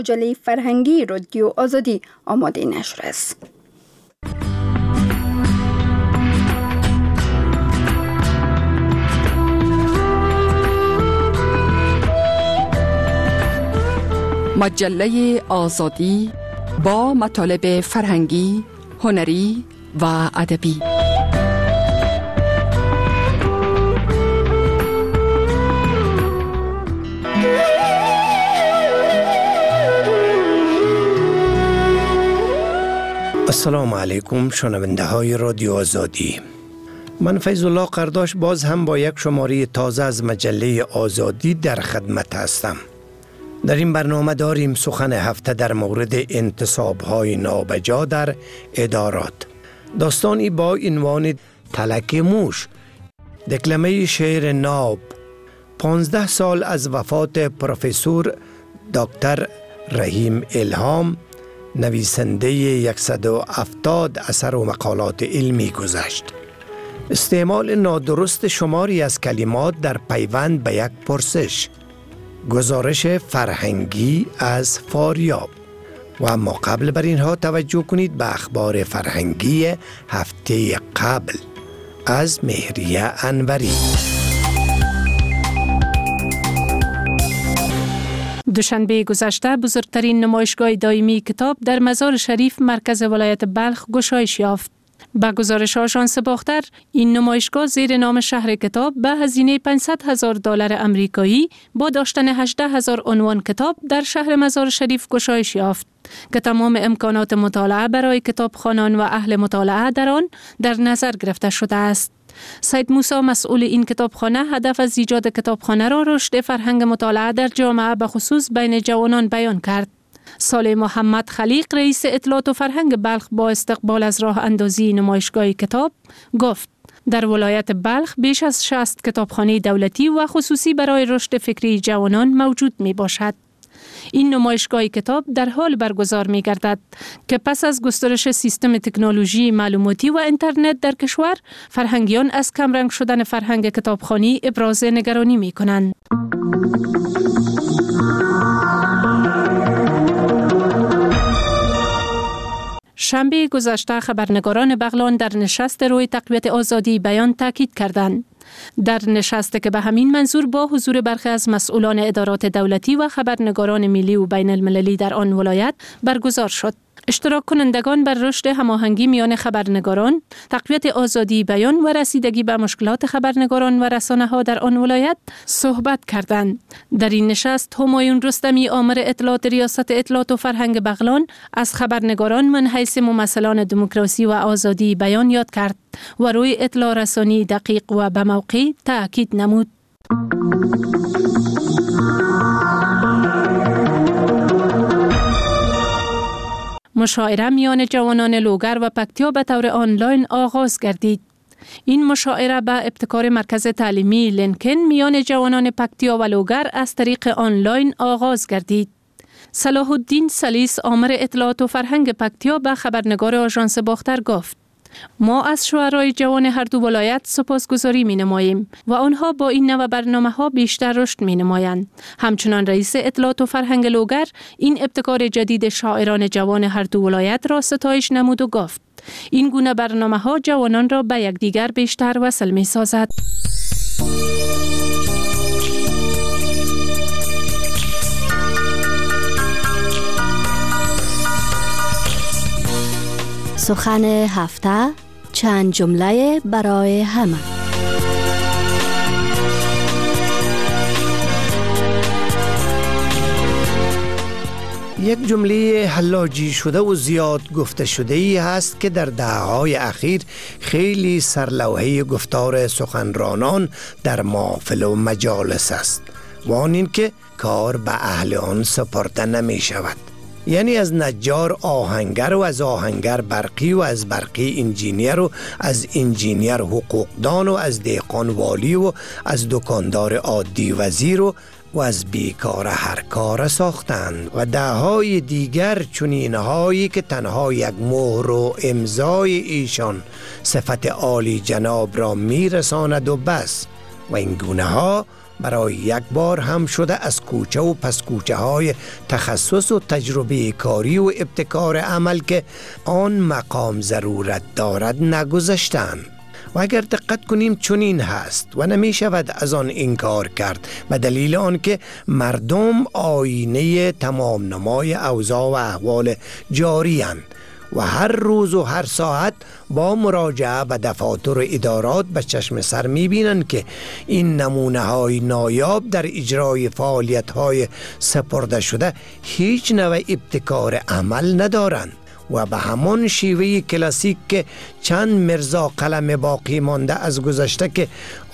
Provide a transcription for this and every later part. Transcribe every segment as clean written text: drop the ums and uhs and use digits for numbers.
مجله فرهنگی رادیو آزادی آماده نشر است. مجله آزادی با مطالب فرهنگی، هنری و ادبی. السلام علیکم شنونده های رادیو آزادی. من فیض الله قرداش باز هم با یک شماره تازه از مجله آزادی در خدمت هستم. در این برنامه داریم سخن هفته در مورد انتصاب‌های نابجا در ادارات. داستانی با عنوان تلک موش، دکلمه شعر ناب. 15 سال از وفات پروفسور دکتر رحیم الهام، نویسنده 170 اثر و مقالات علمی گذشت. استعمال نادرست شماری از کلمات در پیوند به یک پرسش. گزارش فرهنگی از فاریاب. و اما قبل بر اینها توجه کنید به اخبار فرهنگی هفته قبل از مهریه انوری. دوشنبه گذشته بزرگترین نمایشگاه دائمی کتاب در مزار شریف مرکز ولایت بلخ گشایش یافت. با گزارش آژانس باختر، این نمایشگاه زیر نام شهر کتاب به هزینه $500,000 امریکایی با داشتن 18,000 عنوان کتاب در شهر مزار شریف گشایش یافت که تمام امکانات مطالعه برای کتابخوانان و اهل مطالعه در آن در نظر گرفته شده است. سید موسی مسئول این کتابخانه هدف از ایجاد کتابخانه را رشد فرهنگ مطالعه در جامعه به خصوص بین جوانان بیان کرد. صالح محمد خلیق رئیس اطلاعات و فرهنگ بلخ با استقبال از راه اندازی نمایشگاه کتاب گفت در ولایت بلخ بیش از 60 کتابخانه دولتی و خصوصی برای رشد فکری جوانان موجود می باشد. این نمایشگاه کتاب در حال برگزار می گردد که پس از گسترش سیستم تکنولوژی معلوماتی و اینترنت در کشور، فرهنگیان از کمرنگ شدن فرهنگ کتابخوانی ابراز نگرانی می کنند. شنبه گذشته خبرنگاران بغلان در نشست روی تقویت آزادی بیان تاکید کردند. در نشست که به همین منظور با حضور برخی از مسئولان ادارات دولتی و خبرنگاران ملی و بین المللی در آن ولایت برگزار شد. اشتراک کنندگان بر رشد هماهنگی میان خبرنگاران، تقویت آزادی بیان و رسیدگی به مشکلات خبرنگاران و رسانه‌ها در آن ولایت صحبت کردند. در این نشست همایون رستمی آمر اطلاعات ریاست اطلاعات و فرهنگ بغلان از خبرنگاران من حیث ممثلان دموکراسی و آزادی بیان یاد کرد و روی اطلاع رسانی دقیق و به موقع تأکید نمود. مشاعره میان جوانان لوگر و پکتیا به طور آنلاین آغاز گردید. این مشاعره به ابتکار مرکز تعلیمی لینکن میان جوانان پکتیا و لوگر از طریق آنلاین آغاز گردید. صلاح الدین سلیس آمر اطلاعات و فرهنگ پکتیا به خبرنگار آژانس باختر گفت ما از شعرای جوان هر دو ولایت سپاسگزاری می نماییم و آنها با این نوع برنامه ها بیشتر رشد می نمایند. همچنان رئیس اطلاعات و فرهنگ لوگر این ابتکار جدید شاعران جوان هر دو ولایت را ستایش نمود و گفت این گونه برنامه ها جوانان را به یکدیگر بیشتر وصل می سازد. سخن هفته، چند جمله برای همه. یک جمله حلاجی شده و زیاد گفته شده ای هست که در دهه‌های اخیر خیلی سرلوحه گفتار سخنرانان در محافل و مجالس است و آن این که کار به اهل آن سپرده نمی شود. یعنی از نجار آهنگر و از آهنگر برقی و از برقی انجینیر و از انجینیر حقوقدان و از دهقان والی و از دکاندار عادی وزیر و از بیکار هر کار ساختند و دههای دیگر چنینهایی که تنها یک مهر و امضای ایشان صفت عالی جناب را میرساند و بس و این گونه ها برای یک بار هم شده از کوچه و پس کوچه های تخصص و تجربه کاری و ابتکار عمل که آن مقام ضرورت دارد نگذشتند. و اگر دقت کنیم چنین هست و نمی شود از آن انکار کرد، به دلیل آنکه مردم آینه تمام نمای اوضاع و احوال جاری اند و هر روز و هر ساعت با مراجعه به دفاتر و ادارات به چشم سر می بینند که این نمونه های نایاب در اجرای فعالیت های سپرده شده هیچ نوع ابتکار عمل ندارند و به همان شیوه کلاسیک که چند مرزا قلم باقی مانده از گذشته که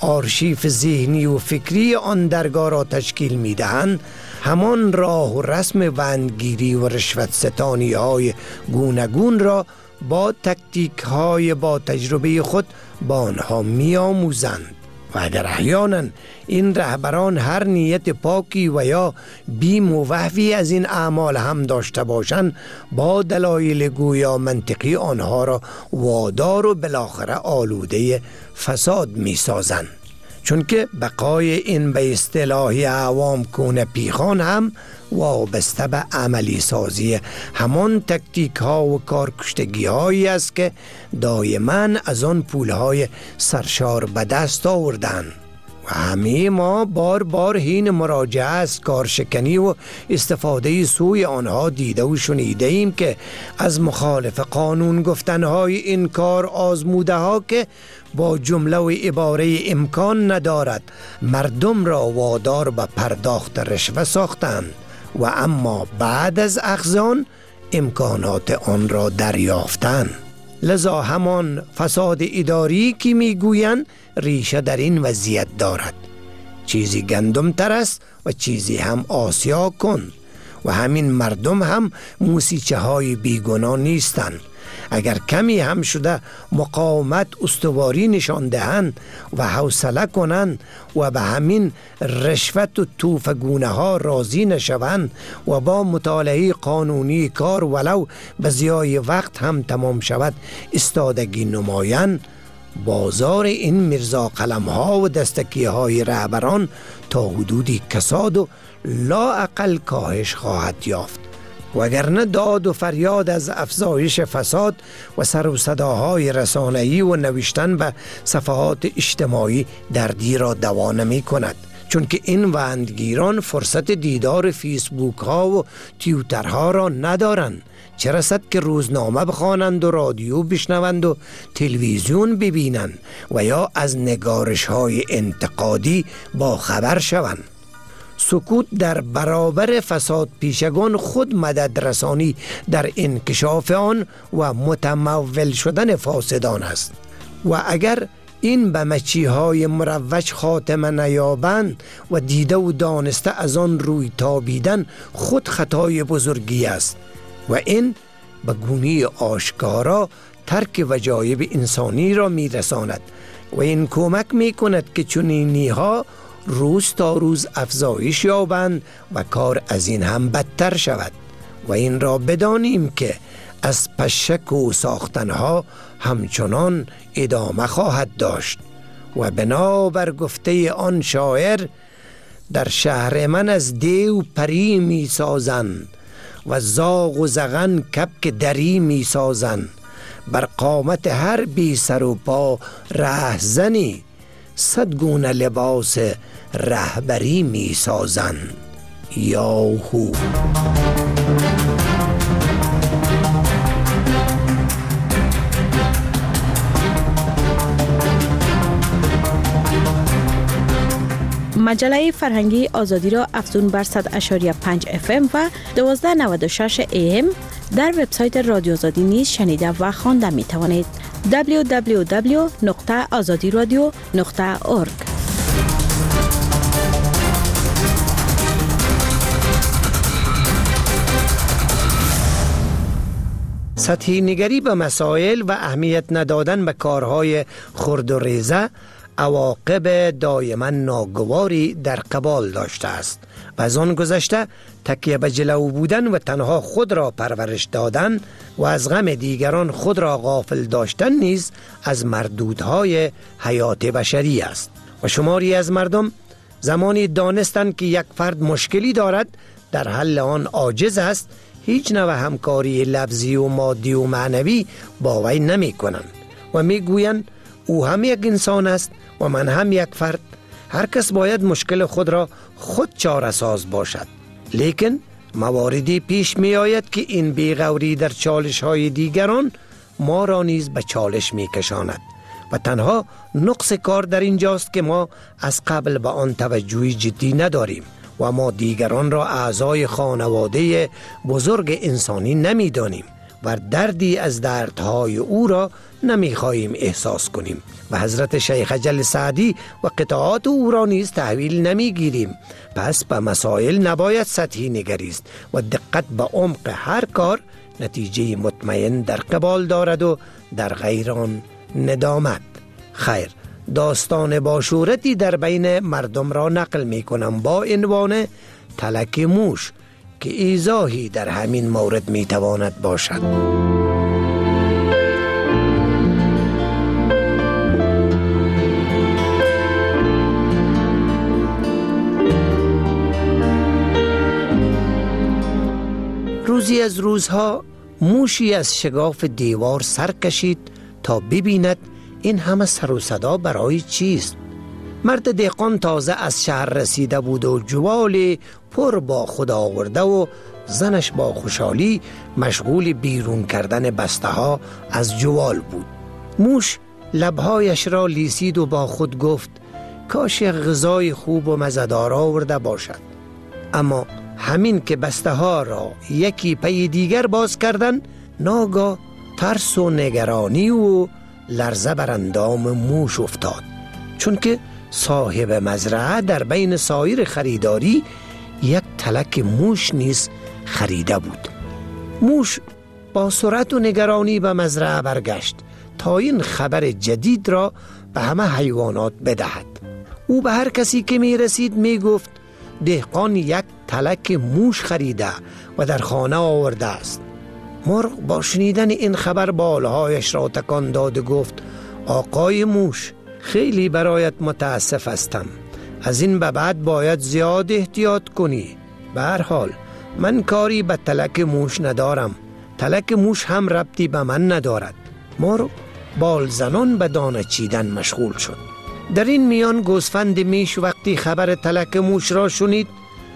آرشیف ذهنی و فکری آن درگاه را تشکیل می دهند، همان راه و رسم وندگیری و رشوت ستانی های گوناگون را با تکتیک های با تجربه خود با آنها می آموزند. و اگر احیانا این رهبران هر نیت پاکی و یا بیم و وحوی از این اعمال هم داشته باشند، با دلایل گویا منطقی آنها را وادار و بالاخره آلوده فساد می سازند. چون که بقای این به اصطلاح عوام کونه پیخان هم وابسته به عملی سازی همان تکتیک ها و کارکشتگی هایی است که دائما از آن پول های سرشار به دست آوردن. و همه ما بار بار هین مراجعه از کارشکنی و استفاده سوی آنها دیده و شنیده ایم که از مخالف قانون گفتنهای این کار آزموده ها که با جمله و عباره امکان ندارد مردم را وادار به پرداخت رشوه ساختند و اما بعد از اخذان امکانات آن را دریافتند. لذا همان فساد اداری که میگویند ریشه در این وضعیت دارد. چیزی گندم تر است و چیزی هم آسیا کن و همین مردم هم موسیچه های بیگناه نیستند. اگر کمی هم شده مقاومت استواری نشان دهند و حوصله کنند و به همین رشوت و توفگونه ها راضی نشوند و با مطالعه قانونی کار ولو به ضیاع وقت هم تمام شود استادگی نمایند، بازار این مرزا قلم ها و دستکی های رهبران تا حدودی کساد و لااقل کاهش خواهد یافت. وگرنه داد و فریاد از افزایش فساد و سر و صداهای رسانه‌ای و نوشتن به صفحات اجتماعی دردی را دوا نمی کند، چون که این وندگیران فرصت دیدار فیسبوک ها و توییتر ها را ندارند، چه رسد که روزنامه بخوانند و رادیو بشنوند و تلویزیون ببینند و یا از نگارش های انتقادی با خبر شوند. سکوت در برابر فساد پیشگان خود مدد رسانی در انکشاف آن و متمول شدن فاسدان است. و اگر این به مچیهای مروج خاتمه نیابند و دیده و دانسته از آن روی تابیدن خود خطای بزرگی است و این به گونه آشکارا ترک وجایب انسانی را می رساند و این کمک می کند که چنینی ها روز تا روز افزایش یابند و کار از این هم بدتر شود. و این را بدانیم که از پشک و ساختنها همچنان ادامه خواهد داشت و بنابر گفته آن شاعر در شهر من از دیو پری می سازند و زاغ و زغن کبک دری می سازند، بر قامت هر بی سر و پا رهزنی 100 گونه لباس رهبری می سازند. یاهو. مجله فرهنگی آزادی را افزون بر 100.5 FM و 1296 AM در وبسایت رادیو آزادی نیز شنیده و خوانده می توانید. www.azadiradio.org. سطحی نگری به مسائل و اهمیت ندادن به کارهای خرد و ریزه عواقب دائما ناگواری در قبال داشته است و از آن گذشته تکیه به جلو بودن و تنها خود را پرورش دادن و از غم دیگران خود را غافل داشتن نیز از مردودهای حیات بشری است و شماری از مردم زمانی دانستند که یک فرد مشکلی دارد در حل آن عاجز است، هیچ نوع همکاری لفظی و مادی و معنوی با وی نمی کنند و می گویند او هم یک انسان است و من هم یک فرد. هر کس باید مشکل خود را خود چاره ساز باشد. لیکن مواردی پیش می آید که این بیغوری در چالش های دیگران ما را نیز به چالش می کشاند و تنها نقص کار در اینجاست که ما از قبل به آن توجهی جدی نداریم و ما دیگران را اعضای خانواده بزرگ انسانی نمی دانیم و دردی از دردهای او را نمی خواهیم احساس کنیم و حضرت شیخ اجل سعدی و قطعات او را نیز تحویل نمی گیریم. پس به مسائل نباید سطحی نگریست و دقت به عمق هر کار نتیجه مطمئن در قبال دارد و در غیر آن ندامت. خیر، داستان باشورتی در بین مردم را نقل می کنم با عنوان تلک موش که ایضاحی در همین مورد می تواند باشد. روزی از روزها موشی از شگاف دیوار سر کشید تا ببیند این همه سر و صدا برای چیست. مرد دهقان تازه از شهر رسیده بود و جوال پر با خود آورده و زنش با خوشحالی مشغول بیرون کردن بسته ها از جوال بود. موش لبهایش را لیسید و با خود گفت کاش غذای خوب و مزه‌دار آورده باشد. اما همین که بسته ها را یکی پی دیگر باز کردن، ناگاه ترس و نگرانی و لرزه بر اندام موش افتاد، چون که صاحب مزرعه در بین سایر خریداری یک تلک موش نیز خریده بود. موش با سرعت و نگرانی به مزرعه برگشت تا این خبر جدید را به همه حیوانات بدهد. او به هر کسی که می رسید می گفت دهقان یک تلک موش خریده و در خانه آورده است. مرغ با شنیدن این خبر بالهایش را تکان داد و گفت آقای موش، خیلی برایت متاسف هستم. از این به بعد باید زیاد احتیاط کنی. به هر حال من کاری به تلک موش ندارم. تلک موش هم ربطی به من ندارد. مرغ بال زنان به دانه چیدن مشغول شد. در این میان گوسفند میش وقتی خبر تلک موش را شنید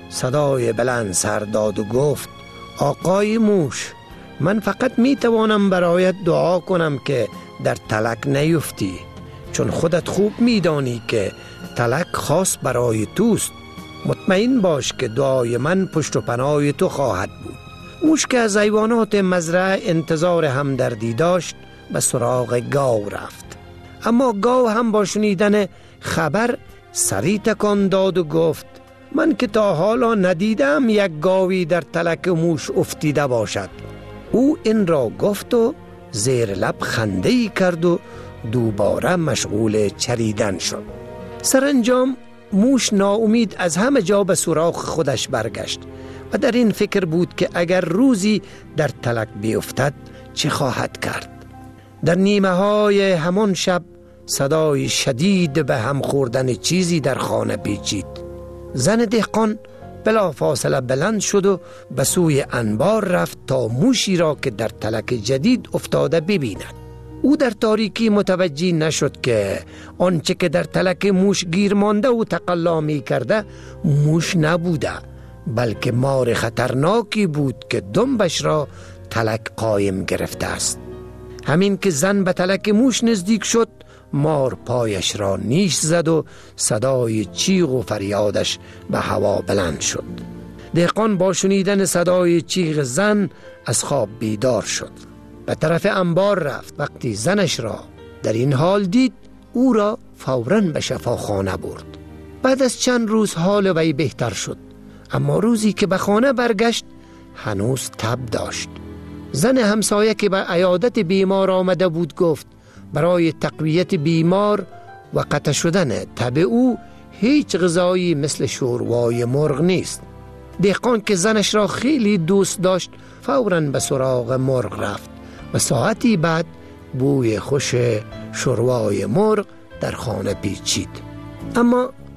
صدای بلند سر داد و گفت آقای موش، من فقط می توانم برایت دعا کنم که در تلک نیفتی، چون خودت خوب می دانی که تلک خاص برای توست. مطمئن باش که دعای من پشت و پناه تو خواهد بود. موش که از حیوانات مزرعه انتظار همدردی داشت به سراغ گاو رفت، اما گاو هم با شنیدن خبر سری تکان داد و گفت من که تا حالا ندیدم یک گاوی در تلک موش افتیده باشد. او این را گفت و زیر لب خنده‌ای کرد و دوباره مشغول چریدن شد. سرانجام موش ناامید از همه جا به سراغ خودش برگشت و در این فکر بود که اگر روزی در تلک بیفتد چه خواهد کرد. در نیمه های همان شب صدای شدید به هم خوردن چیزی در خانه پیچید. زن دهقان بلا فاصله بلند شد و به سوی انبار رفت تا موشی را که در تلک جدید افتاده ببیند. او در تاریکی متوجه نشد که آنچه که در تلک موش گیر مانده و تقلا می کرده موش نبوده، بلکه مار خطرناکی بود که دنبش را تلک قایم گرفته است. همین که زن به تلک موش نزدیک شد، مار پایش را نیش زد و صدای چیغ و فریادش به هوا بلند شد. دهقان با شنیدن صدای چیغ زن از خواب بیدار شد. به طرف انبار رفت. وقتی زنش را در این حال دید، او را فوراً به شفاخانه برد. بعد از چند روز حال وی بهتر شد، اما روزی که به خانه برگشت هنوز تب داشت. زن همسایه که به عیادت بیمار آمده بود گفت برای تقویت بیمار و قطع شدن تب او هیچ غذایی مثل شوروای مرغ نیست. دهقان که زنش را خیلی دوست داشت فوراً به سراغ مرغ رفت و ساعتی بعد بوی خوش شوروای مرغ در خانه پیچید. اما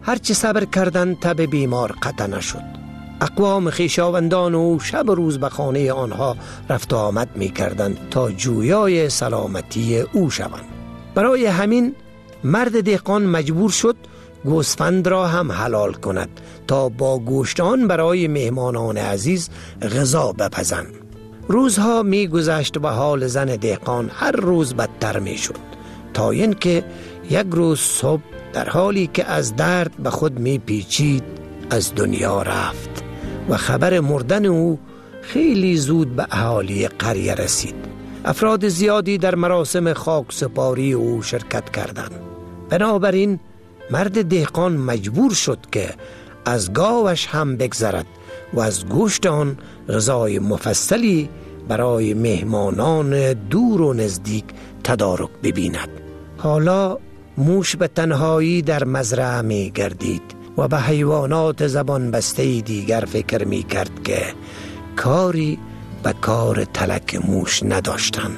هرچی صبر کردند تب بیمار قطع نشد. اقوام خویشاوندان او شب و روز به خانه آنها رفت و آمد می کردند تا جویای سلامتی او شوند. برای همین مرد دهقان مجبور شد گوسفند را هم حلال کند تا با گوشت آن برای مهمانان عزیز غذا بپزند. روزها می گذشت و حال زن دهقان هر روز بدتر می شد تا اینکه یک روز صبح در حالی که از درد به خود می پیچید از دنیا رفت و خبر مردن او خیلی زود به اهالی قریه رسید. افراد زیادی در مراسم خاک سپاری او شرکت کردند. بنابراین مرد دهقان مجبور شد که از گاوش هم بگذرد و از گوشت آن غذای مفصلی برای مهمانان دور و نزدیک تدارک ببیند. حالا موش به تنهایی در مزرعه می گردید و به حیوانات زبان بسته دیگر فکر می کرد که کاری به کار تلک موش نداشتند.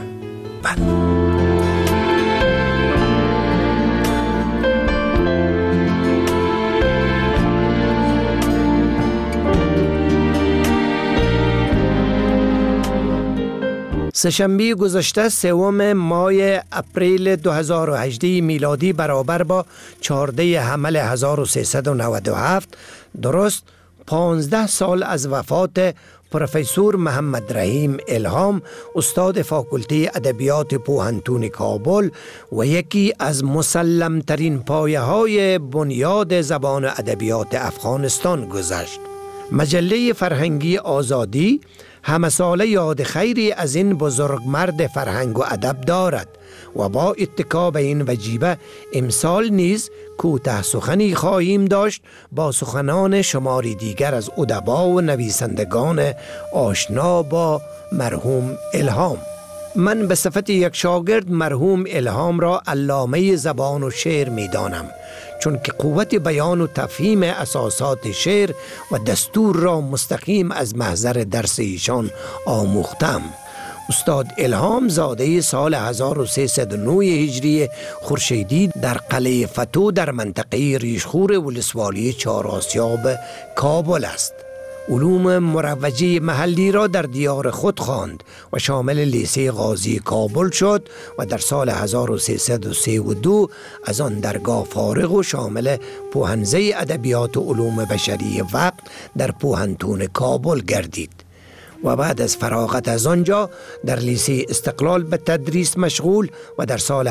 سه‌شنبه گذشته 3 ماه اپریل 2018 میلادی برابر با 14 حمل 1397 درست 15 سال از وفات پروفسور محمد رحیم الهام، استاد فاکولته ادبیات پوهنتون کابل و یکی از مسلم ترین پایه های بنیاد زبان و ادبیات افغانستان گذشت. مجله فرهنگی آزادی همه ساله یاد خیری از این بزرگ مرد فرهنگ و ادب دارد و با اتکا به این وجیبه امسال نیز کوتاه سخنی خواهیم داشت با سخنان شماری دیگر از ادبا و نویسندگان آشنا با مرحوم الهام. من به صفت یک شاگرد مرحوم الهام را علامه زبان و شعر می دانم، چون که قوت بیان و تفهیم اساسات شعر و دستور را مستقیم از محضر درس ایشان آموختم. استاد الهام زاده سال 1309 هجری خورشیدی در قلعه فتو در منطقه ریشخور ولسوالی چهارآسیاب کابل است. علوم مروجه محلی را در دیار خود خواند و شامل لیسه غازی کابل شد و در سال 1332 از آن درگاه فارغ و شامل پوهنزه ادبیات و علوم بشری وقت در پوهنتون کابل گردید و بعد از فراغت از آنجا در لیسه استقلال به تدریس مشغول و در سال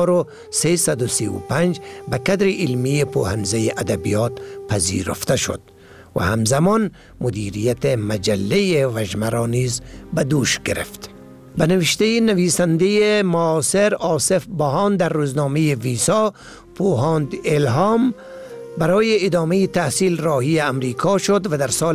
1335 به کادر علمی پوهنزه ادبیات پذیرفته شد و همزمان مدیریت مجله وجمرا نیز به دوش گرفت. به نوشته نویسنده معاصر آصف باهان در روزنامه ویسا، پوهاند الهام برای ادامه تحصیل راهی امریکا شد و در سال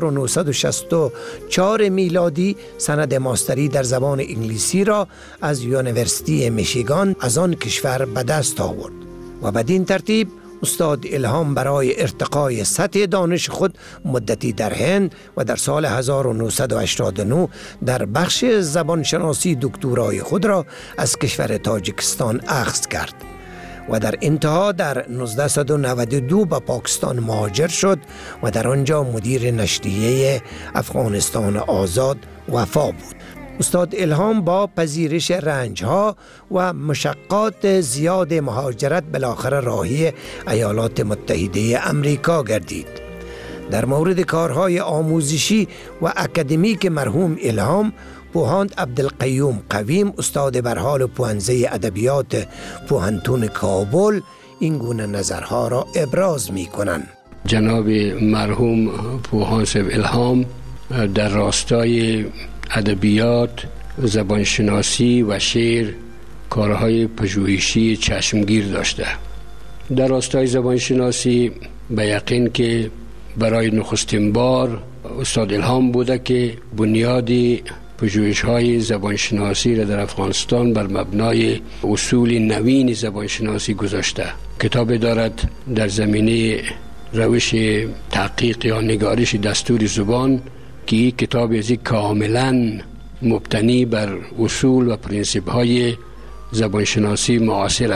1964 میلادی سند ماستری در زبان انگلیسی را از یونیورسیتی میشیگان از آن کشور به دست آورد و بدین ترتیب استاد الهام برای ارتقای سطح دانش خود مدتی در هند و در سال 1989 در بخش زبانشناسی دکترای خود را از کشور تاجیکستان اخذ کرد و در انتها در 1992 به پاکستان مهاجر شد و در آنجا مدیر نشریه افغانستان آزاد وفا بود. استاد الهام با پذیرش رنجها و مشقات زیاد مهاجرت بالاخره راهی ایالات متحده امریکا گردید. در مورد کارهای آموزشی و اکادمیک مرحوم الهام، پوهاند عبدالقیوم قویم استاد برحال پوهنزه ادبیات پوهنتون کابل این گونه نظرها را ابراز می کنند. جناب مرحوم پوهاند الهام در راستای ادبیات، زبانشناسی و شعر کارهای پژوهشی چشمگیر داشته. در راستای زبانشناسی به یقین که برای نخستین بار استاد الهام بوده که بنیادی پژوهش‌های زبانشناسی را در افغانستان بر مبنای اصول نوین زبانشناسی گذاشته. کتاب دارد در زمینه روش تحقیق یا نگارش دستور زبان که این کتاب ازی کاملا مبتنی بر اصول و پرینسیپ های زبانشناسی معاصر است.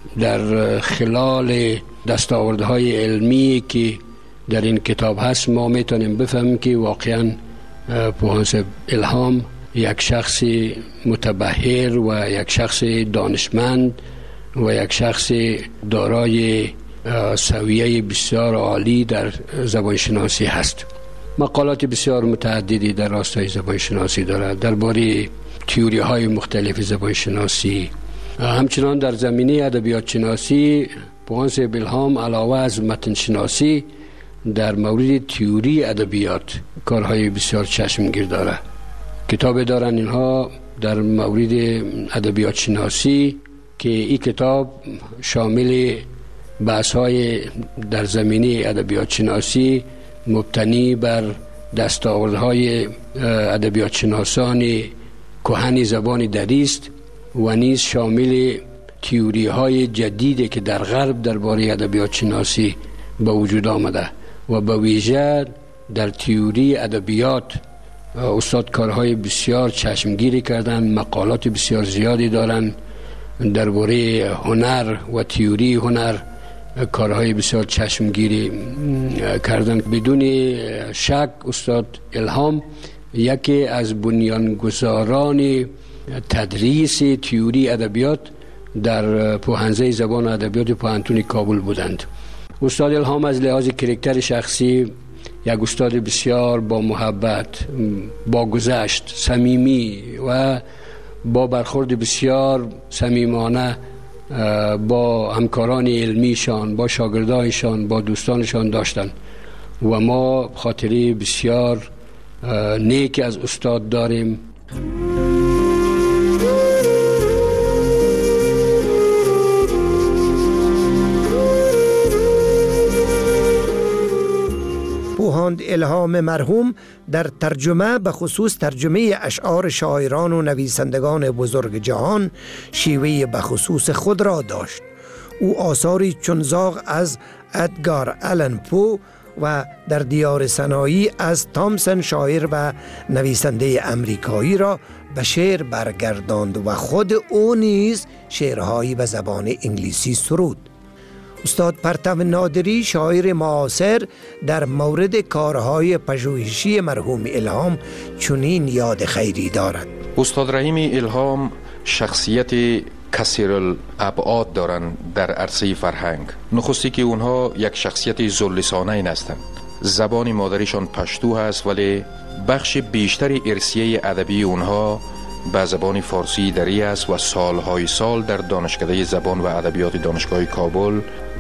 در خلال دستاوردهای علمی که در این کتاب هست ما میتونیم بفهمیم که واقعا پوهانصاحب الهام یک شخص متبحر و یک شخص دانشمند و یک شخص دارای سویه بسیار عالی در زبانشناسی هست. مقالات بسیار متعددی در راستای زبانشناسی دارد، درباره تئوری های مختلف زبانشناسی. همچنان در زمینه ادبیات شناسی پوهانصاحب الهام علاوه از متن شناسی در مورد تئوری ادبیات کارهای بسیار چشمگیر دارد. کتاب دارن اینها در مورد ادبیات شناسی که این کتاب شامل بحث‌های در زمینه ادبیات شناسی مبتنی بر دستاوردهای ادبیات شناسان کهن زبان دری است و نیز شامل تئوری های جدیدی که در غرب درباره ادبیات شناسی به وجود آمده و به ویژه در تئوری ادبیات استاد کارهای بسیار چشمگیری کردن، مقالات بسیار زیادی دارن درباره هنر و تئوری هنر، کارهای بسیار چشمگیری کردن. بدون شک استاد الهام یکی از بنیانگذاران تدریس تئوری ادبیات در پوهنځی زبان و ادبیات پوهنتون کابل بودند. استاد الهام از لحاظ کاراکتر شخصی یک استاد بسیار با محبت، با گذشت، صمیمی و با برخورد بسیار صمیمانه با همکاران علمیشان، با شاگردایشان، با دوستانشان داشتند و ما خاطره بسیار نیک از استاد داریم. پوهاند الهام مرحوم در ترجمه به خصوص ترجمه اشعار شاعران و نویسندگان بزرگ جهان شیوه به خصوص خود را داشت. او آثاری چون زاغ از ادگار آلن پو و در دیار سنایی از تامسون شاعر و نویسنده امریکایی را به شعر برگرداند و خود او نیز شعرهایی به زبان انگلیسی سرود. استاد پرتو نادری شاعر معاصر در مورد کارهای پژوهشی مرحوم الهام چنین یاد خیری دارد: استاد رحیم الهام شخصیت کثیر الابعاد دارند در عرصه فرهنگ. نخستی که اونها یک شخصیت ذواللسانین هستند. زبان مادریشان پشتو هست ولی بخش بیشتر ارثیه ادبی اونها به زبان فارسی دری است و سالهای سال در دانشکده زبان و ادبیات دانشگاه کابل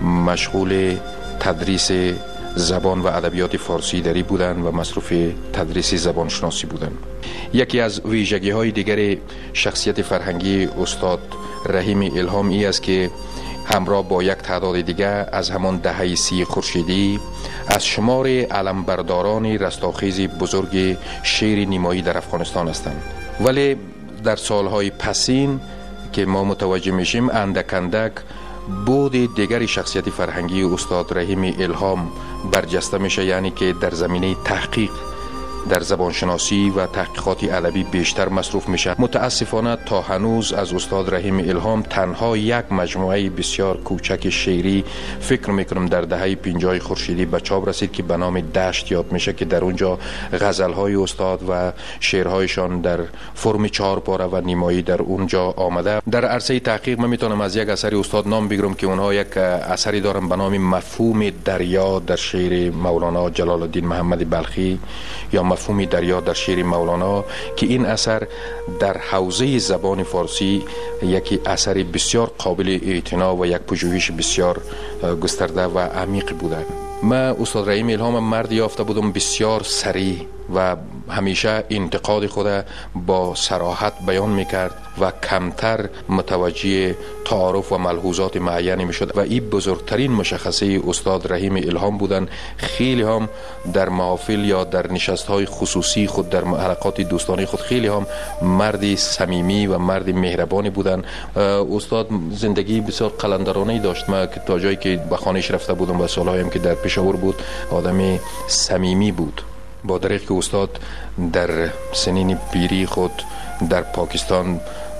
مشغول تدریس زبان و ادبیات فارسی دری بودند و مصروف تدریس زبان شناسی بودند. یکی از ویژگی های دیگر شخصیت فرهنگی استاد رحیم الهام ای است که همراه با یک تعداد دیگر از همان دهه 30 خورشیدی از شمار علمبرداران رستاخیز بزرگ شعر نیمایی در افغانستان هستند. ولی در سالهای پسین که ما متوجه میشیم اندک اندک بود دیگری شخصیت فرهنگی استاد رحیم الهام برجسته میشه، یعنی که در زمینه تحقیق در زبانشناسی و تحقیقات ادبی بیشتر مصروف میشه. متاسفانه تا هنوز از استاد رحیم الهام تنها یک مجموعه بسیار کوچک شعری فکر میکنم در دهه 50 خورشیدی به چاپ رسید که به نام دشت یاد میشه که در اونجا غزلهای استاد و شعرهایشان در فرم 4 پاره و نیمایی در اونجا آمده. در عرصه تحقیق من میتونم از یک اثر استاد نام بگیرم که اونها یک اثری دارن به نام مفهوم دریا در شعر مولانا جلال الدین محمد بلخی یا مفهوم دریا در شعر مولانا، که این اثر در حوزه زبان فارسی یکی اثر بسیار قابل اعتنا و یک پژوهش بسیار گسترده و عمیق بوده. من استاد رحیم الهام مرد یافته بودم بسیار سریع و همیشه انتقاد خود با صراحت بیان میکرد و کمتر متوجه تعارف و ملحوظات معینی میشد و این بزرگترین مشخصه استاد رحیم الهام بودن. خیلی هم در محافل یا در نشستهای خصوصی خود در حلقات دوستانه خود خیلی هم مردی صمیمی و مرد مهربانی بودن. استاد زندگی بسیار قلندرانه داشت. من تا جایی که به خانه‌اش رفته بودم و سالهایم که در پشاور بود آدم صمیمی بود. با درک که استاد در سنین پیری خود در پاکستان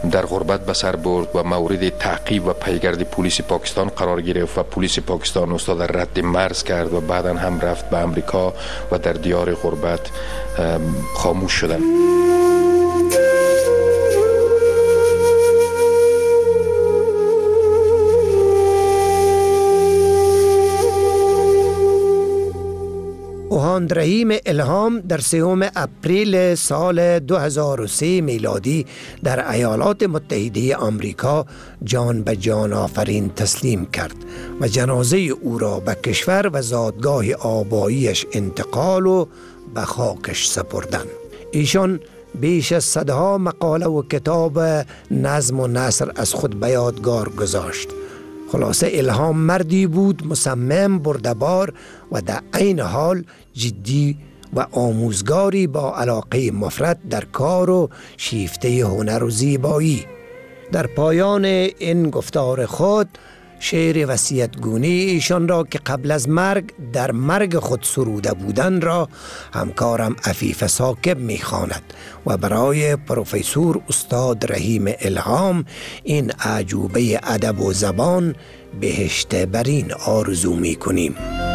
در غربت به سر برد و مورد تعقیب و پیگرد پلیس پاکستان قرار گرفت و پلیس پاکستان استاد رد مرز کرد و بعدا هم رفت به امریکا و در دیار غربت خاموش شدن. اوهان رحیم الهام در 3 اپریل سال 2003 میلادی در ایالات متحده آمریکا جان به جان آفرین تسلیم کرد و جنازه او را به کشور و زادگاه آباییش انتقال و به خاکش سپردند. ایشان بیش از 100 مقاله و کتاب نظم و نثر از خود به یادگار گذاشت. خلاصه الهام مردی بود مصمم، بردبار و در عین حال جدی و آموزگاری با علاقه مفرط در کار و شیفته هنر و زیبایی. در پایان این گفتار خود شعر وصیت‌گونه ایشان را که قبل از مرگ در مرگ خود سروده بودن را همکارم عفیف ثاقب می‌خواند و برای پروفسور استاد رحیم الهام این اعجوبه ادب و زبان بهشت برین آرزو می‌کنیم.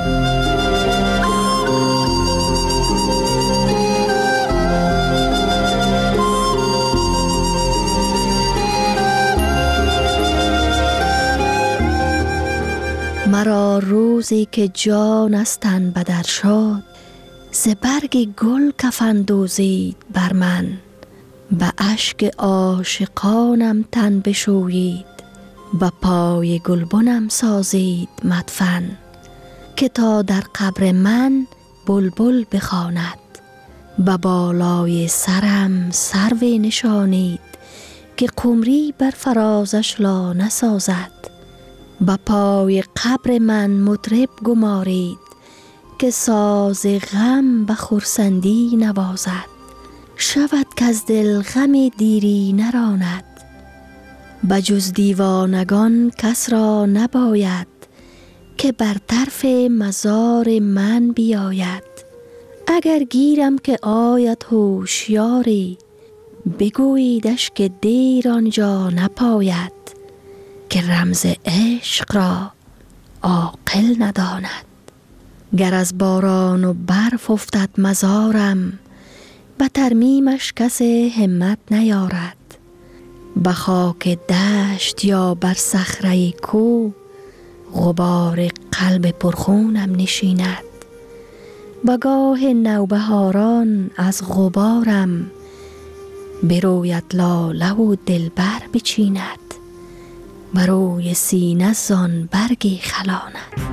مرا روزی که جان از تن بدر شد، ز برگ گل کفن دوزید بر من. به اشک عاشقانم تن بشویید، به پای گلبنم سازید مدفن. که تا در قبر من بلبل بخواند، به بالای سرم سروی نشانید. که قمری بر فرازش لا نسازد، به پای قبر من مطرب گمارید. که ساز غم به خرسندی نوازد، شود که از دل غم دیری نراند. بجز دیوانگان کس را نباید، که بر طرف مزار من بیاید. اگر گیرم که آید هوشیاری، بگوییدش که دیر آنجا نپاید. که رمز عشق را عاقل نداند، گر از باران و برف افتد مزارم. به ترمیمش کس همت نیارد، به خاک دشت یا بر صخره کو. غبار قلب پرخونم نشیند، به گاه نوبهاران از غبارم. بروید لاله و دلبر بچیند، بروی سینه زان برگی خلاند.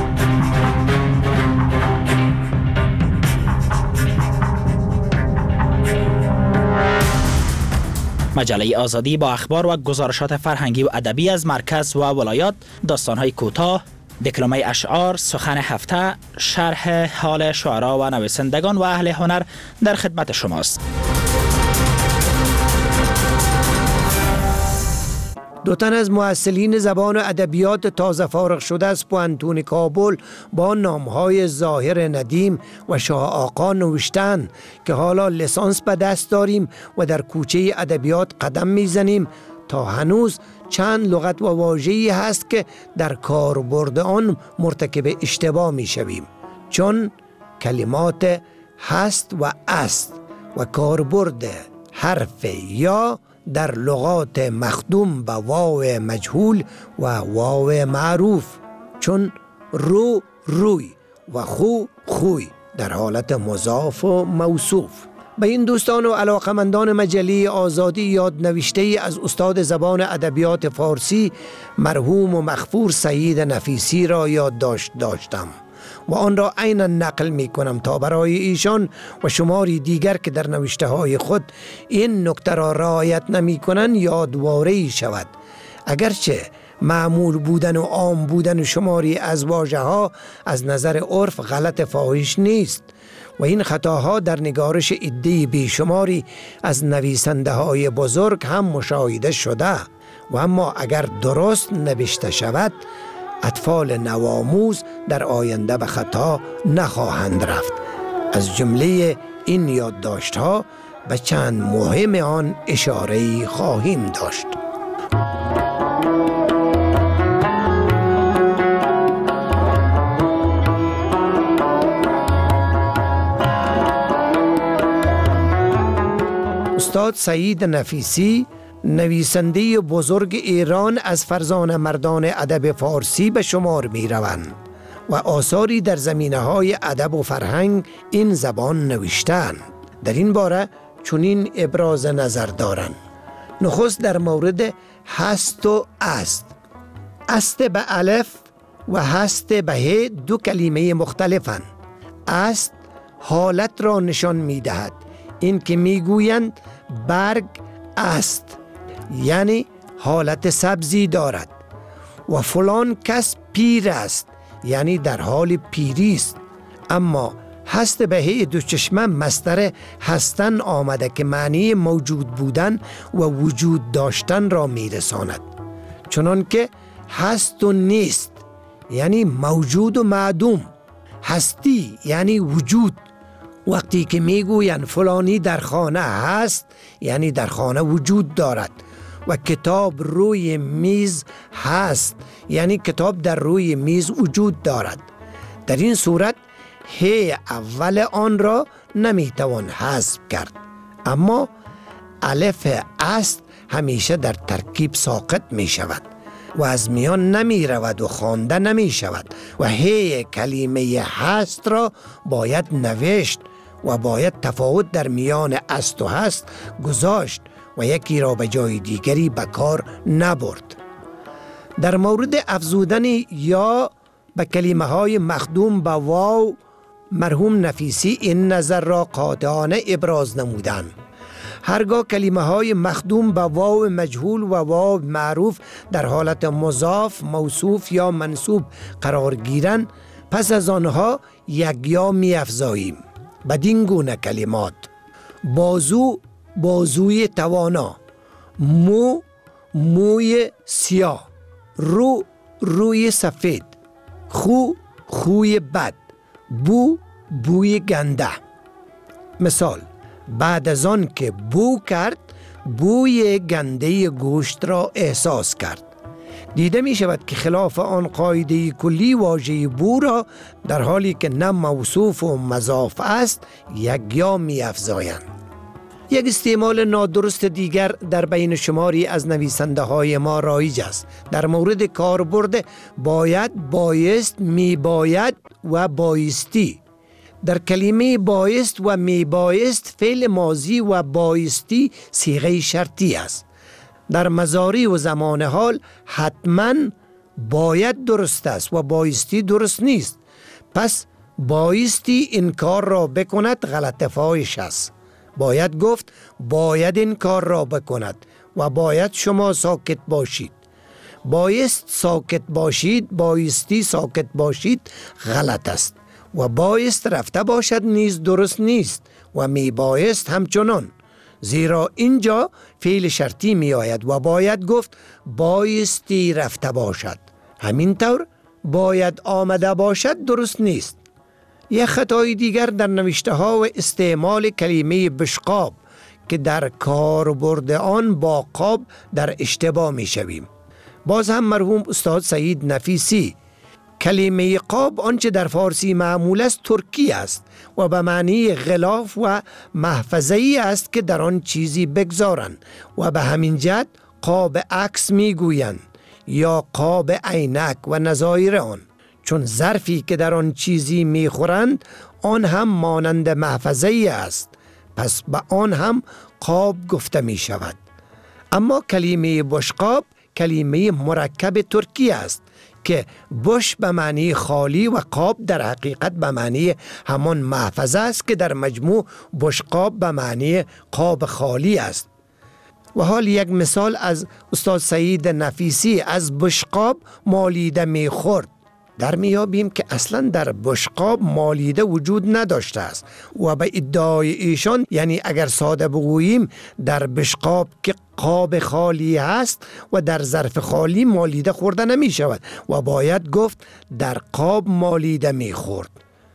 مجله آزادی با اخبار و گزارشات فرهنگی و ادبی از مرکز و ولایات، داستان‌های کوتاه، دکلمه اشعار، سخن هفته، شرح حال شعرا و نویسندگان و اهل هنر در خدمت شماست. 2 تن از مؤثرین زبان و ادبیات تازه فارغ شده از پوانتون کابل با نامهای ظاهر ندیم و شاه آقا نوشتند که حالا لیسانس به دست داریم و در کوچه ادبیات قدم میزنیم تا هنوز چند لغت و واژه‌ای هست که در کاربرد آن مرتکب اشتباه میشویم، چون کلمات هست و است و کاربرد حرف یا در لغات مخدوم به واو مجهول و واو معروف، چون رو روی و خو خوی در حالت مضاف و موصوف. به این دوستان و علاقمندان مجله آزادی یادنوشته از استاد زبان ادبیات فارسی مرحوم و مغفور سعید نفیسی را یادداشت داشتم و آن را عیناً نقل می کنم تا برای ایشان و شماری دیگر که در نوشته های خود این نکته را رعایت نمی کنند یادواره‌ای شود. اگرچه معمول بودن و عام بودن شماری از واژه ها از نظر عرف غلط فاحش نیست و این خطاها در نگارش عده بیشماری از نویسنده های بزرگ هم مشاهده شده و اما اگر درست نوشته شود اطفال نوآموز در آینده به خطا نخواهند رفت. از جمله این یادداشت‌ها به چند مهم آن اشاره خواهیم داشت. استاد سعید نفیسی نویسنده بزرگ ایران از فرزان مردان ادب فارسی به شمار می روند و آثاری در زمینه‌های ادب و فرهنگ این زبان نوشتند. در این باره چنین ابراز نظر دارند: نخست در مورد هست و است. است به الف و هست به ه دو کلمه مختلفند. است حالت را نشان می دهد. این که می گویند برگ است یعنی حالت سبزی دارد و فلان کس پیر است یعنی در حال پیری است. اما هست به ه دو چشمه مصدر هستن آمده که معنی موجود بودن و وجود داشتن را می رساند. چنان که هست و نیست یعنی موجود و معدوم. هستی یعنی وجود. وقتی که می گویند فلانی در خانه هست یعنی در خانه وجود دارد. و کتاب روی میز هست یعنی کتاب در روی میز وجود دارد. در این صورت ه اول آن را نمیتوان حذف کرد، اما الف است همیشه در ترکیب ساقط می شود و از میان نمی رود و خوانده نمی شود و ه کلمه هست را باید نوشت و باید تفاوت در میان است و هست گذاشت و یکی را به جای دیگری به کار نبرد. در مورد افزودن یا به کلمه های مخدوم به واو مرحوم نفیسی این نظر را قاطعانه ابراز نمودند. هرگاه کلمه های مخدوم به واو مجهول و واو معروف در حالت مضاف، موصوف یا منصوب قرار گیرند، پس از آنها یک یا می افزاییم. بدین گونه کلمات: بازو، بازوی توانا، مو، موی سیاه، رو، روی سفید، خو، خوی بد، بو، بوی گنده. مثال: بعد از آن که بو کرد، بوی گنده گوشت را احساس کرد. دیده می شود که خلاف آن قاعده کلی واژه بو را در حالی که نه موصوف و مضاف است یک یا می افزایند. یک استعمال نادرست دیگر در بین شماری از نویسنده های ما رایج است. در مورد کاربرد باید، بایست، می باید و بایستی. در کلمه بایست و می بایست فعل ماضی و بایستی صیغه شرطی است. در مضارع و زمان حال حتما باید درست است و بایستی درست نیست. پس بایستی این کار را بکند غلط فاحش است. باید گفت باید این کار را بکند و باید شما ساکت باشید. بایست ساکت باشید، بایستی ساکت باشید غلط است و بایست رفته باشد نیز درست نیست و می بایست همچنان، زیرا اینجا فعل شرطی می آید و باید گفت بایستی رفته باشد. همینطور باید آمده باشد درست نیست. یک خطای دیگر در نوشته ها و استعمال کلمه بشقاب که در کاربرد آن با قاب در اشتباه می شویم. باز هم مرحوم استاد سعید نفیسی: کلمه قاب آنچه در فارسی معمول است ترکی است و به معنی غلاف و محفظه‌ای است که در آن چیزی بگذارند و به همین جهت قاب عکس می گویند یا قاب عینک و نظایر آن، چون ظرفی که در آن چیزی می خورند آن هم مانند محفظه‌ای است، پس به آن هم قاب گفته می شود. اما کلمه بشقاب کلمه مرکب ترکی است که بش به معنی خالی و قاب در حقیقت به معنی همان محفظه است که در مجموع بشقاب به معنی قاب خالی است. و حال یک مثال از استاد سعید نفیسی از بشقاب مالیده می خورد. در میابیم که اصلا در بشقاب مالیده وجود نداشته است و به ادعای ایشان، یعنی اگر ساده بگوییم، در بشقاب که قاب خالی هست و در ظرف خالی مالیده خورده نمی شود و باید گفت در قاب مالیده می خورد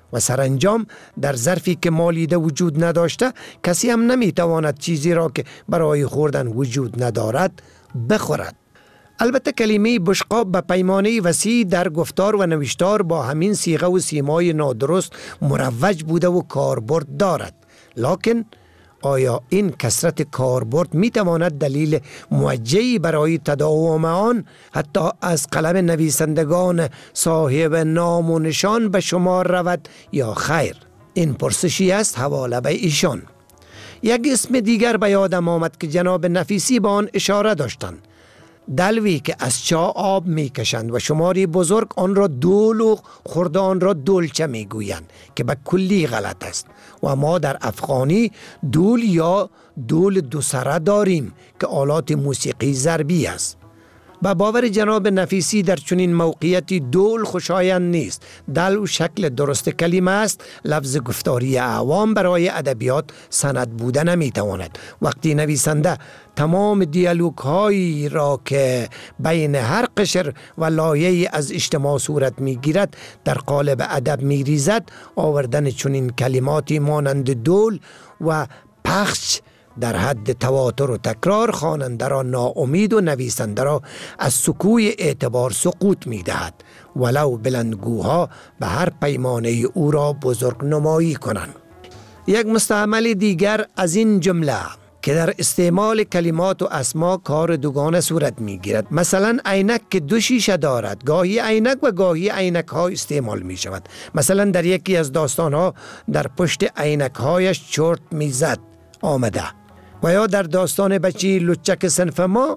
و سرانجام در ظرفی که مالیده وجود نداشته کسی هم نمیتواند چیزی را که برای خوردن وجود ندارد بخورد. البته کلمه بشقاب به پیمانه وسیع در گفتار و نوشتار با همین صیغه و سیمای نادرست مروج بوده و کاربرد دارد، لکن آیا این کثرت کاربرد می تواند دلیل موجهی برای تداوم آن حتی از قلم نویسندگان صاحب نام و نشان به شمار رود یا خیر؟ این پرسشی است حواله به ایشان. یک اسم دیگر به یادم آمد که جناب نفیسی به آن اشاره داشتند. دلوی که از چا آب می کشند و شماری بزرگ آن را دول و خرد آن را دولچه می گویند که به کلی غلط است و ما در افغانی دول یا دول دوسره داریم که آلات موسیقی ضربی است. به باور جناب نفیسی در چنین موقعیتی دول خوشایند نیست. دلو شکل درست کلمه است، لفظ گفتاری عوام برای ادبیات سند بوده نمیتواند. وقتی نویسنده تمام دیالوگ هایی را که بین هر قشر و لایه‌ای از اجتماع صورت میگیرد در قالب ادب میریزد، آوردن چنین کلماتی مانند دول و پخش در حد تواتر و تکرار خواننده را ناامید و نویسنده را از سکوی اعتبار سقوط می دهد، ولو بلندگوها به هر پیمانه او را بزرگ نمایی کنند. یک مستعمل دیگر از این جمله که در استعمال کلمات و اسما کار دوگانه صورت می گیرد. مثلا عینک که دو شیشه دارد، گاهی عینک و گاهی عینک ها استعمال می شود. مثلا در یکی از داستان ها در پشت عینک هایش چرت می زد آمده، و یا در داستان بچی لچک صنف ما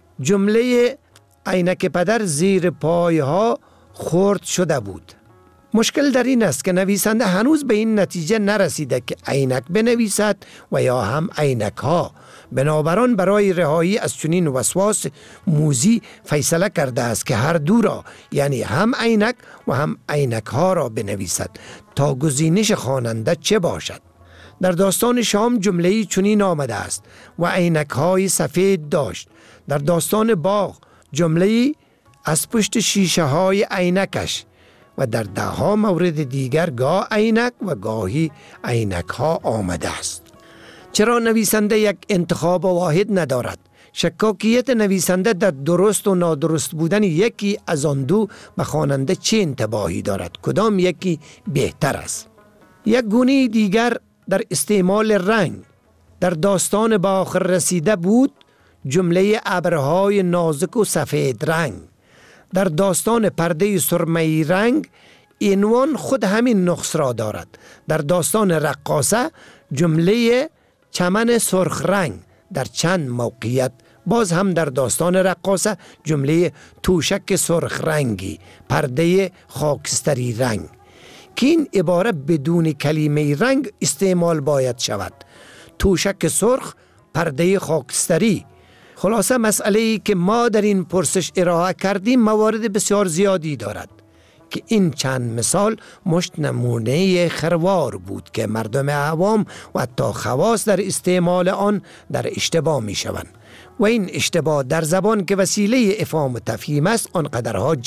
جمله عینک پدر زیر پای ها خرد شده بود. مشکل در این است که نویسنده هنوز به این نتیجه نرسیده که عینک بنویسد و یا هم عینک ها. بنابراین برای رهایی از چنین وسواس موذی فیصله کرده است که هر دو را، یعنی هم عینک و هم عینک ها را بنویسد تا گزینش خواننده چه باشد. در داستان شام جمله‌ای چنین آمده است: و عینک‌های سفید داشت. در داستان باغ جمله‌ای از پشت شیشه‌های عینکش، و در ده‌ها مورد دیگر گاه عینک و گاهی عینک‌ها آمده است. چرا نویسنده یک انتخاب واحد ندارد؟ شکاکیت نویسنده در درست و نادرست بودن یکی از آن دو به خواننده چه انتباهی دارد؟ کدام یکی بهتر است؟ یک گونه دیگر در استعمال رنگ. در داستان به آخر رسیده بود جمله ابرهای نازک و سفید رنگ. در داستان پرده سرمه‌ای رنگ عنوان خود همین نقص را دارد. در داستان رقاصه جمله چمن سرخ رنگ. در چند موقعیت باز هم در داستان رقاصه جمله توشک سرخ رنگی، پرده خاکستری رنگ، که این عباره بدون کلمه رنگ استعمال باید شود. توشک سرخ، پرده خاکستری. خلاصه مسئله‌ای که ما در این پرسش ارائه کردیم موارد بسیار زیادی دارد که این چند مثال مشت نمونه خروار بود که مردم عوام و حتی خواص در استعمال آن در اشتباه می شوند، و این اشتباه در زبان که وسیله افهام و تفهیم است آنقدرها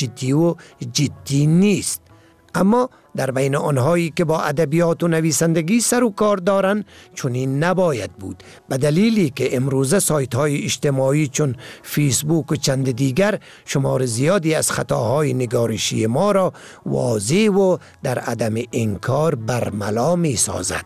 جدی نیست. اما در بین آنهایی که با ادبیات و نویسندگی سر و کار دارند چنین نباید بود، به دلیلی که امروزه سایت های اجتماعی چون فیسبوک و چند دیگر شمار زیادی از خطاهای نگارشی ما را واضح و در عدم انکار برملا می سازد.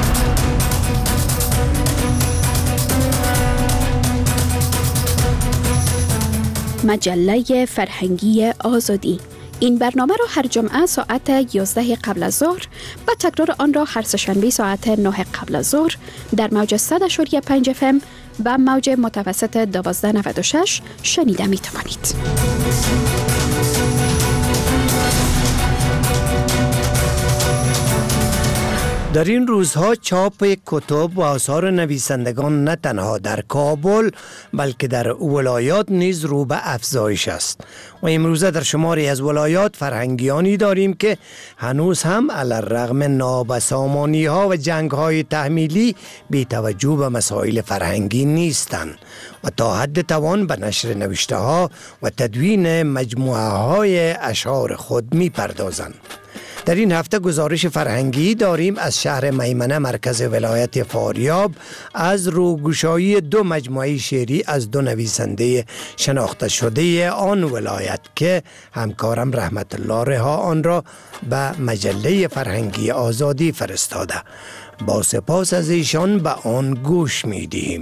مجله فرهنگی آزادی. این برنامه را هر جمعه ساعت 11 قبل از ظهر و تکرار آن را هر سه‌شنبه ساعت 9 قبل از ظهر در موج 100.5 FM و موج متوسط 1296 شنیده می توانید. در این روزها چاپ کتب و آثار نویسندگان نه تنها در کابل بلکه در ولایات نیز رو به افزایش است و امروزه در شماری از ولایات فرهنگیانی داریم که هنوز هم علی‌الرغم نابسامانی ها و جنگ های تحمیلی بی توجه به مسائل فرهنگی نیستند و تا حد توان به نشر نوشته ها و تدوین مجموعه های اشعار خود می پردازند. در این هفته گزارش فرهنگی داریم از شهر میمنه مرکز ولایت فاریاب از روگشایی 2 مجموعه شعری از 2 نویسنده شناخته شده آن ولایت که همکارم رحمت الله رها آن را به مجله فرهنگی آزادی فرستاده. با سپاس از ایشان به آن گوش می‌دهیم.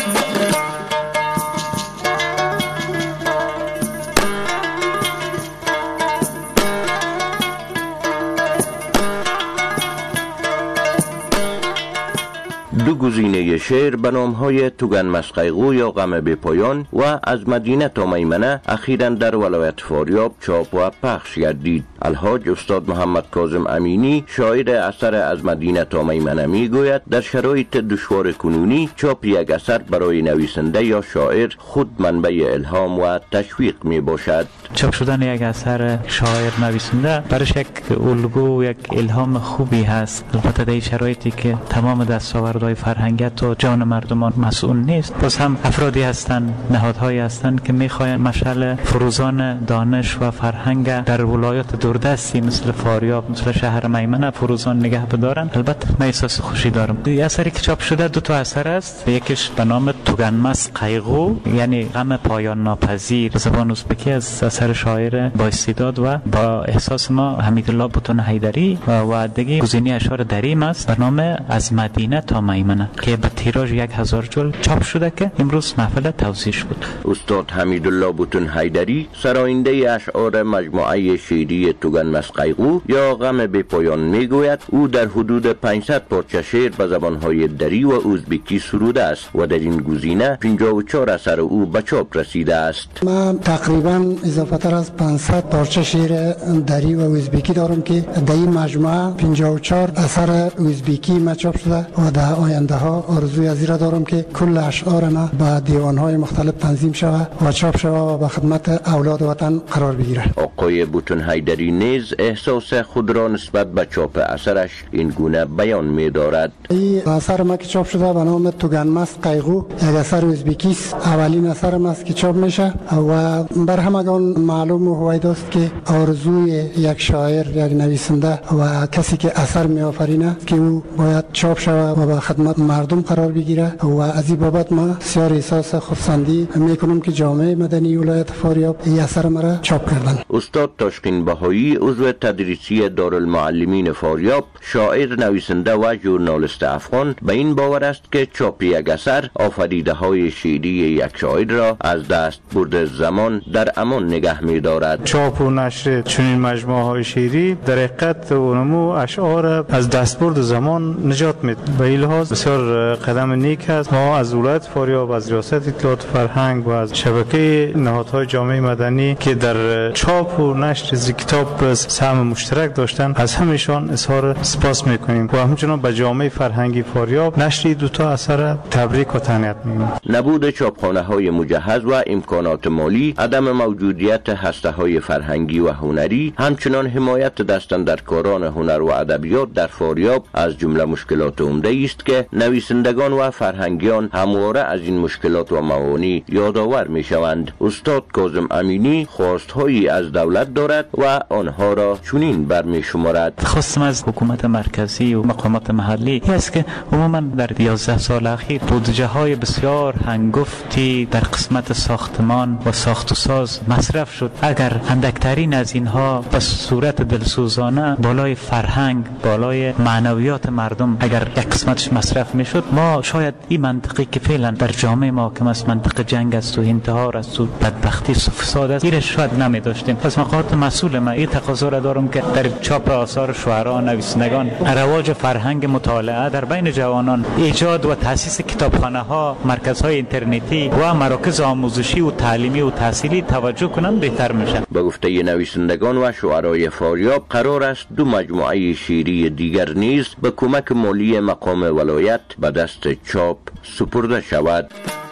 دو گزینه شعر به نام‌های توگن مسقیقو یا غم بی پایان و از مدینه تا میمنه اخیراً در ولایت فاریاب چاپ و پخش گردید. الحاج استاد محمد کاظم امینی شاعر اثر از مدینه تا میمنه میگوید در شرایط دشوار کنونی چاپ یک اثر برای نویسنده یا شاعر خود منبع الهام و تشویق می باشد. چاپ شدن یک اثر شاعر نویسنده برش یک الگو و یک الهام خوبی هست. البته در شرایطی که تمام دستاوردهای فرهنگی و جان مردمان مسئول نیست، باز هم افرادی هستند، نهادهایی هستند که میخواین مشعل فروزان دانش و فرهنگ در ولایات دوردستی مثل فاریاب، مثل شهر میمنه فروزان نگه بدارن. البته من احساس خوشی دارم. این اثری که چاپ شده 2 اثر است. یکیش به نام توگن مسقیقو یعنی غم پایان ناپذیر به زبان ازبکی از اثر شاعر با استعداد و با احساس ما حمیدالله بتون حیدری و دیگه گزینه اشعار دریم است به نام از مدینه تا میمنه که به تیراژ 1000 جلد چاپ شده که امروز محفل توزیعش بود. استاد حمیدالله بتون حیدری سراینده اشعار مجموعه شعری توگن مسقیقو یا غم بی پایان میگوید او در حدود 500 پارچه شعر به زبانهای دری و ازبکی سروده است و در این گزینه 54 اثر او به چاپ رسیده است. من تقریبا اضافه تر از 500 پارچه شعر دری و ازبکی دارم که در این مجموعه 54 اثر ازبکی ما چاپ شده و در آینده ها آرزوی از را دارم که کل اشعار ما به دیوانهای مختلف تنظیم شود و چاپ شود و به خدمت اولاد وطن قرار بگیرد. آقای بتون حیدری نیز احساس خود را نسبت به چاپ اثرش این گونه بیان می دارد. این اثر ما که چاپ شده به نام توگن مسقیقو یک اثر ازبکی است. اولین اثر ما است که چاپ میشه و بر همگان معلوم و هویداست که آرزوی یک شاعر، یک نویسنده و کسی که اثر می آفرینه که او باید چاپ شود و به خدمت مردم قرار بگیره و از این بابت ما بسیار احساس خودسندی میکنم که جامعه مدنی ولایت فاریاب این اثر مرا چاپ کردن. استاد تاشقین بهایی عضو تدریسی دارالمعلمین فاریاب، شاعر، نویسنده و ژورنالیست افغان به این باور است که چاپ یک اثر آفریده های شعری یک شاعر را از دست برد زمان در امان نگه می دارد. چاپ و نشر چنین مجموعه های شعری در حقیقت و نمو اشعار از دستبرد زمان نجات میده. به این لحاظ بسیار قدم نیک است. ما از ولایت فاریاب، از ریاست اطلاعات فرهنگ و از شبکه نهادهای جامعه مدنی که در چاپ و نشر از کتاب سهم مشترک داشتن از همشان اظهار سپاس میکنیم و همچنین به جامعه فرهنگی فاریاب نشر 2 اثر تبریک و تهنیت میگیم. نبود چاپخانه های مجهز و امکانات مالی، عدم موجودیت هسته های فرهنگی و هنری، همچنان حمایت دستاندرکاران هنر و ادبیات در فاریاب از جمله مشکلات عمده است که نویسندگان و فرهنگیان همواره از این مشکلات و موانع یادآور میشوند. استاد کاظم امینی خواستهایی از دولت دارد و آنها را چنین برمیشمارد. خواستم از حکومت مرکزی و مقامات محلی است که عموما در 11 سال اخیر بودجه های بسیار هنگفتی در قسمت ساختمان و ساخت و ساز مصرف شد. اگر اندکترین از اینها به صورت دلسوزانه بالای فرهنگ، بالای معنویات مردم اگر یک قسمتش مصرف میشد، ما شاید این منطقی که فعلا در جامعه ما که از منطقه جنگ است و انتحار است و بدبختی و فساد است ایرش شاید نمی داشتیم. پس مقامات مسئول ما این تقاضا را دارم که در چاپ آثار شعرا، نویسندگان، رواج فرهنگ مطالعه در بین جوانان، ایجاد و تاسیس کتابخانه ها، مرکزهای اینترنتی و مراکز آموزشی و تعلیمی و تحصیلی توجه کنند بهتر میشه. به گفته نویسندگان و شعرای فاریاب قرار است 2 مجموعه شعری دیگر نیز به کمک مالی مقام ولایت به دست چاپ سپرده شود.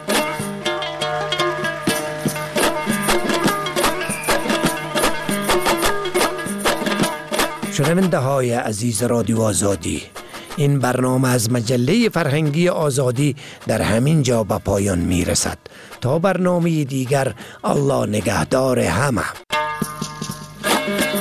شنونده های عزیز رادیو آزادی، این برنامه از مجله فرهنگی آزادی در همین جا به پایان می رسد. تا برنامه دیگر، الله نگهدار همه.